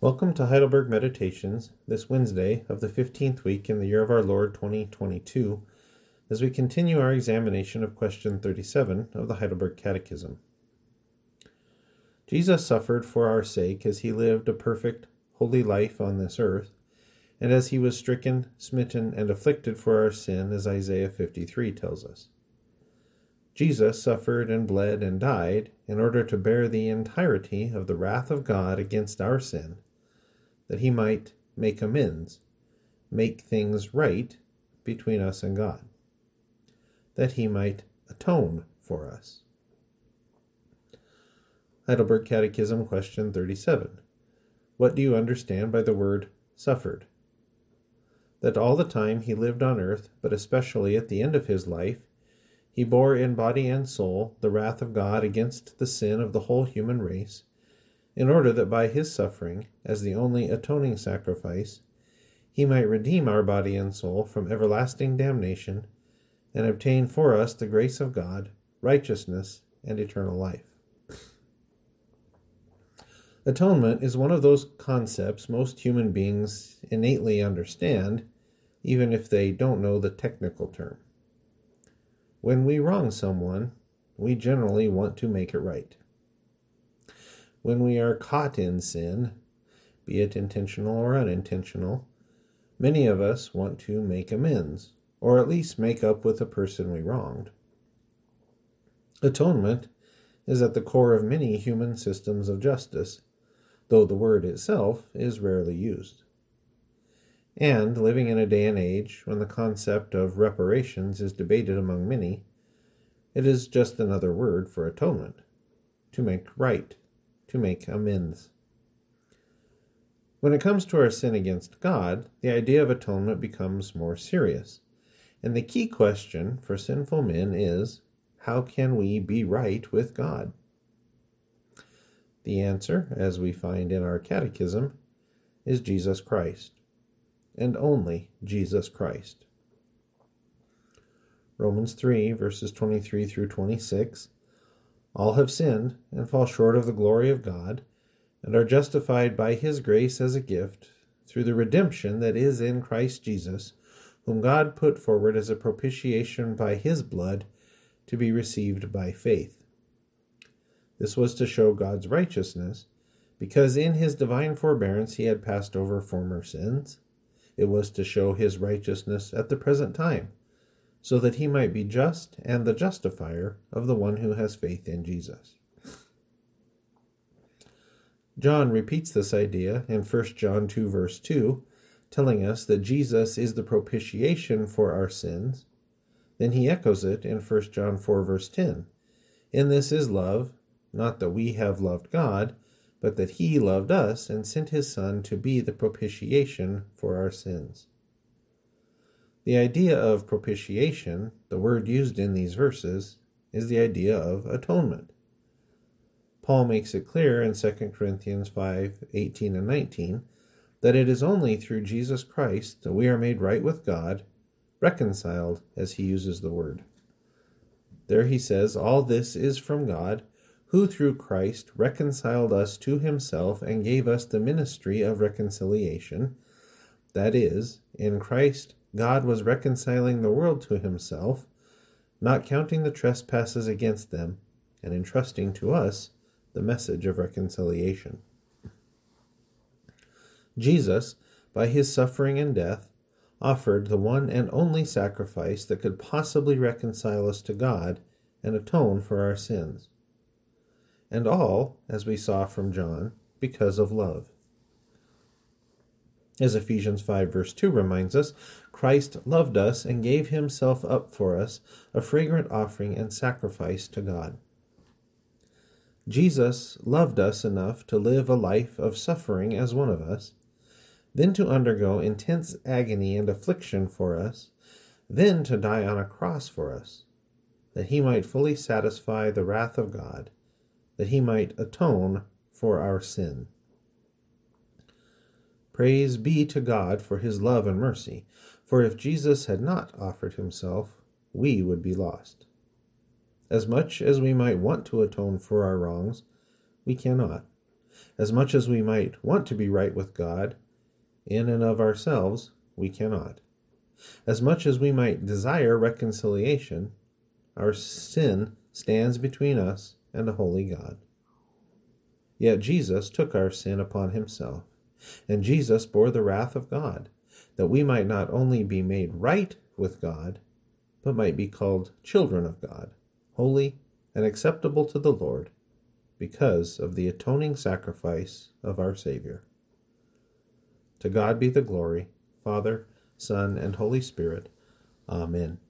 Welcome to Heidelberg Meditations, this Wednesday of the 15th week in the year of our Lord 2022, as we continue our examination of question 37 of the Heidelberg Catechism. Jesus suffered for our sake as he lived a perfect, holy life on this earth, and as he was stricken, smitten, and afflicted for our sin, as Isaiah 53 tells us. Jesus suffered and bled and died in order to bear the entirety of the wrath of God against our sin, that he might make amends, make things right between us and God, that he might atone for us. Heidelberg Catechism, question 37. What do you understand by the word suffered? That all the time he lived on earth, but especially at the end of his life, he bore in body and soul the wrath of God against the sin of the whole human race, in order that by his suffering, as the only atoning sacrifice, he might redeem our body and soul from everlasting damnation, and obtain for us the grace of God, righteousness, and eternal life. Atonement is one of those concepts most human beings innately understand, even if they don't know the technical term. When we wrong someone, we generally want to make it right. When we are caught in sin, be it intentional or unintentional, many of us want to make amends, or at least make up with the person we wronged. Atonement is at the core of many human systems of justice, though the word itself is rarely used. And, living in a day and age when the concept of reparations is debated among many, it is just another word for atonement, to make right, to make amends. When it comes to our sin against God, the idea of atonement becomes more serious, and the key question for sinful men is, how can we be right with God? The answer, as we find in our catechism, is Jesus Christ, and only Jesus Christ. Romans 3, verses 23 through 26, all have sinned and fall short of the glory of God, and are justified by his grace as a gift through the redemption that is in Christ Jesus, whom God put forward as a propitiation by his blood to be received by faith. This was to show God's righteousness, because in his divine forbearance he had passed over former sins. It was to show his righteousness at the present time, so that he might be just and the justifier of the one who has faith in Jesus. John repeats this idea in 1 John 2, verse 2, telling us that Jesus is the propitiation for our sins. Then he echoes it in 1 John 4, verse 10. In this is love, not that we have loved God, but that he loved us and sent his Son to be the propitiation for our sins. The idea of propitiation, the word used in these verses, is the idea of atonement. Paul makes it clear in 2 Corinthians 5, 18 and 19, that it is only through Jesus Christ that we are made right with God, reconciled, as he uses the word. There he says, all this is from God, who through Christ reconciled us to himself and gave us the ministry of reconciliation. That is, in Christ, God was reconciling the world to himself, not counting the trespasses against them, and entrusting to us the message of reconciliation. Jesus, by his suffering and death, offered the one and only sacrifice that could possibly reconcile us to God and atone for our sins. And all, as we saw from John, because of love. As Ephesians 5 verse 2 reminds us, Christ loved us and gave himself up for us, a fragrant offering and sacrifice to God. Jesus loved us enough to live a life of suffering as one of us, then to undergo intense agony and affliction for us, then to die on a cross for us, that he might fully satisfy the wrath of God, that he might atone for our sin. Praise be to God for his love and mercy, for if Jesus had not offered himself, we would be lost. As much as we might want to atone for our wrongs, we cannot, As much as we might want to be right with God, in and of ourselves, we cannot. As much as we might desire reconciliation, our sin stands between us and a holy God. Yet Jesus took our sin upon himself, and Jesus bore the wrath of God, that we might not only be made right with God, but might be called children of God, holy and acceptable to the Lord, because of the atoning sacrifice of our Savior. To God be the glory, Father, Son, and Holy Spirit. Amen.